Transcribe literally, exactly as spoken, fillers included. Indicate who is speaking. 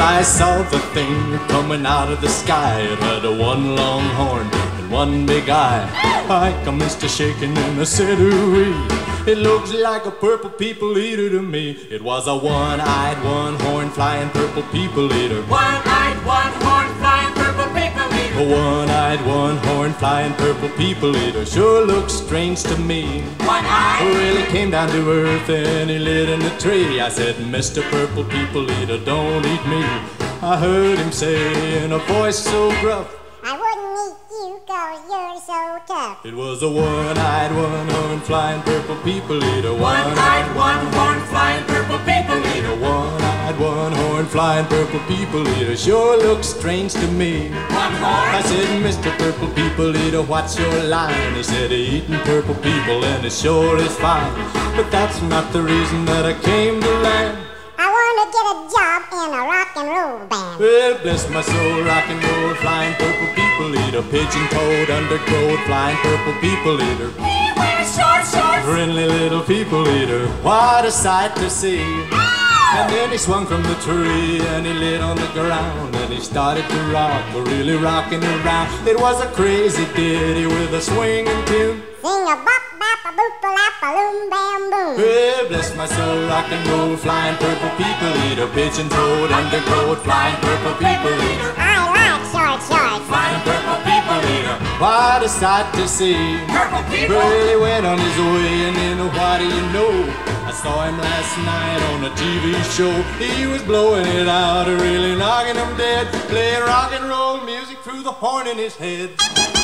Speaker 1: I saw the thing coming out of the sky. It had a one long horn and one big eye. I commenced to shaking and I said, ooh-wee, it looks like a purple people eater to me. It was a one-eyed, one-horned, flying purple people eater.
Speaker 2: One-eyed, one-horned, flying purple people eater.
Speaker 1: A one-eyed, one-horned, flying purple people eater sure looks strange to me.
Speaker 2: One-eyed?
Speaker 1: Well, he came down to earth and he lit in a tree. I said, Mister Purple People Eater, don't eat me. I heard him say in a voice so gruff,
Speaker 3: I wouldn't eat you 'cause you're so tough.
Speaker 1: it was a one-eyed, one-horned, flying purple people eater.
Speaker 2: One-eyed, one-horned, flying purple people eater.
Speaker 1: One-eyed, one-horned, flying purple people eater sure looks strange to me.
Speaker 2: One-horned?
Speaker 1: I said, Mister Purple People Eater, what's your line? He said, eating purple people and it sure is fine. But that's not the reason that I came to land.
Speaker 3: I want to get a job in a rock and roll band.
Speaker 1: Well, bless my soul, rock and roll, flying purple people eater. Pigeon-toed, undergrowth, flying purple people eater.
Speaker 2: He wears short shorts.
Speaker 1: Friendly little people eater, what a sight to see. And then he swung from the tree and he lit on the ground and he started to rock, really rocking around. It was a crazy ditty with a swinging tune.
Speaker 3: Sing a bop bop a boop a lap a loom bam boom.
Speaker 1: Well, bless my soul, rock and roll, flying purple people eater. Pigeon-toed, undergrowth, flying purple people eater.
Speaker 3: I like short shorts.
Speaker 2: Flying purple people eater.
Speaker 1: What a sight to see.
Speaker 2: Purple people.
Speaker 1: Well, he went on his way and then what do you know? I saw him last night on a T V show. He was blowing it out, really knocking them dead, playing rock and roll music through the horn in his head.